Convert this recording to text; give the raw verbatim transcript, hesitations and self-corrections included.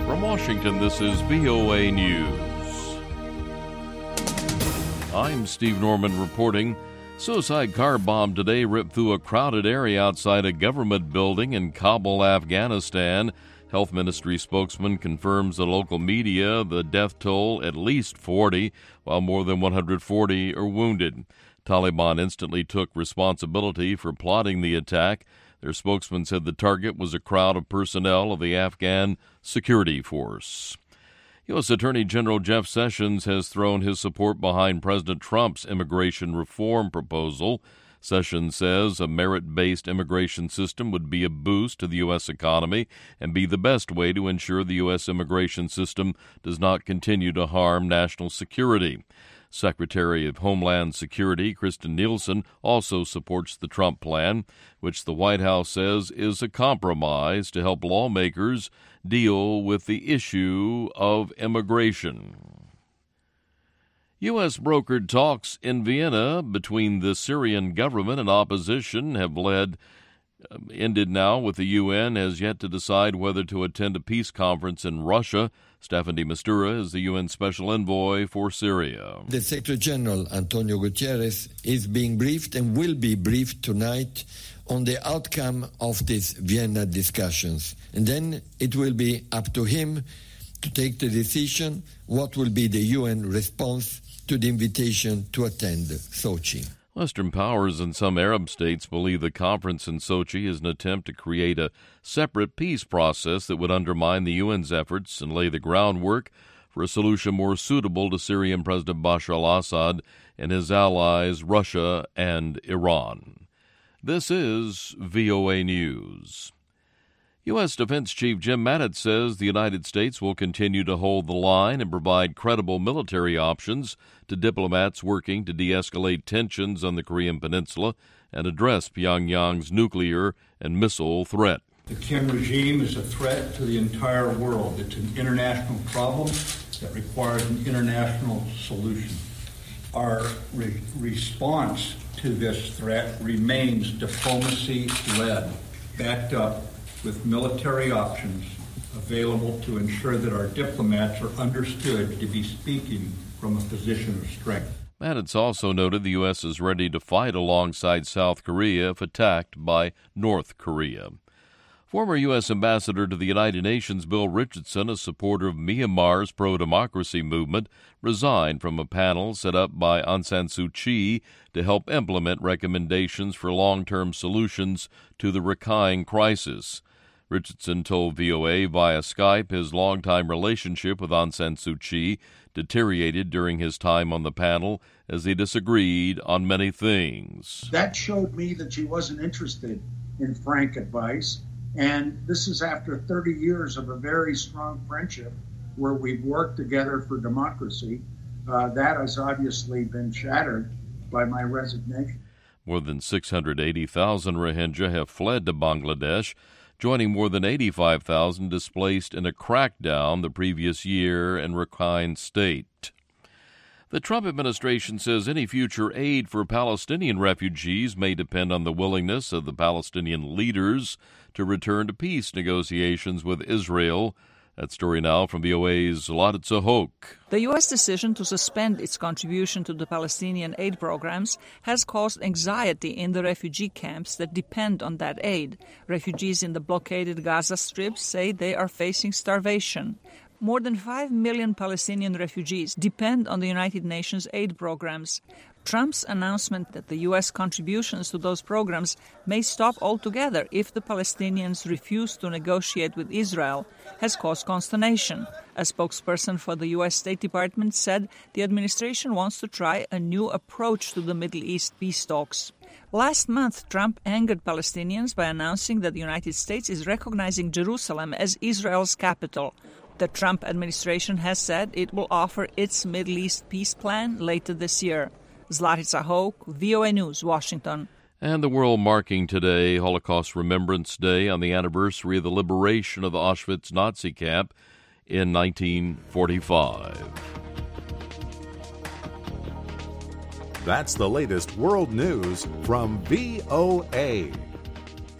From Washington, this is V O A News. I'm Steve Norman reporting. Suicide car bomb today ripped through a crowded area outside a government building in Kabul, Afghanistan. Health Ministry spokesman confirms to local media the death toll at least forty, while more than one hundred forty are wounded. Taliban instantly took responsibility for plotting the attack. Their spokesman said the target was a crowd of personnel of the Afghan security force. U S. Attorney General Jeff Sessions has thrown his support behind President Trump's immigration reform proposal. Sessions says a merit-based immigration system would be a boost to the U S economy and be the best way to ensure the U S immigration system does not continue to harm national security. Secretary of Homeland Security Kristen Nielsen also supports the Trump plan, which the White House says is a compromise to help lawmakers deal with the issue of immigration. U S brokered talks in Vienna between the Syrian government and opposition have led uh, ended now with the U N has yet to decide whether to attend a peace conference in Russia. Staffan de Mistura is the U N Special Envoy for Syria. The Secretary General, Antonio Guterres, is being briefed and will be briefed tonight on the outcome of these Vienna discussions. And then it will be up to him to take the decision what will be the U N response to the invitation to attend Sochi. Western powers and some Arab states believe the conference in Sochi is an attempt to create a separate peace process that would undermine the U N's efforts and lay the groundwork for a solution more suitable to Syrian President Bashar al-Assad and his allies Russia and Iran. This is V O A News. U S. Defense Chief Jim Mattis says the United States will continue to hold the line and provide credible military options to diplomats working to de-escalate tensions on the Korean Peninsula and address Pyongyang's nuclear and missile threat. The Kim regime is a threat to the entire world. It's an international problem that requires an international solution. Our re- response to this threat remains diplomacy-led, backed up with military options available to ensure that our diplomats are understood to be speaking from a position of strength. Mattis also noted the U S is ready to fight alongside South Korea if attacked by North Korea. Former U S. Ambassador to the United Nations Bill Richardson, a supporter of Myanmar's pro-democracy movement, resigned from a panel set up by Aung San Suu Kyi to help implement recommendations for long-term solutions to the Rakhine crisis. Richardson told V O A via Skype his longtime relationship with Aung San Suu Kyi deteriorated during his time on the panel as they disagreed on many things. That showed me that she wasn't interested in frank advice, and this is after thirty years of a very strong friendship where we've worked together for democracy. Uh, that has obviously been shattered by my resignation. More than six hundred eighty thousand Rohingya have fled to Bangladesh, joining more than eighty-five thousand displaced in a crackdown the previous year in Rakhine State. The Trump administration says any future aid for Palestinian refugees may depend on the willingness of the Palestinian leaders to return to peace negotiations with Israel. That story now from V O A's Laditza Hoke. The U S decision to suspend its contribution to the Palestinian aid programs has caused anxiety in the refugee camps that depend on that aid. Refugees in the blockaded Gaza Strip say they are facing starvation. More than five million Palestinian refugees depend on the United Nations aid programs. Trump's announcement that the U S contributions to those programs may stop altogether if the Palestinians refuse to negotiate with Israel has caused consternation. A spokesperson for the U S. State Department said the administration wants to try a new approach to the Middle East peace talks. Last month, Trump angered Palestinians by announcing that the United States is recognizing Jerusalem as Israel's capital. The Trump administration has said it will offer its Middle East peace plan later this year. Zlatica Hoke, V O A News, Washington. And the world marking today Holocaust Remembrance Day on the anniversary of the liberation of the Auschwitz Nazi camp in nineteen forty-five. That's the latest world news from V O A.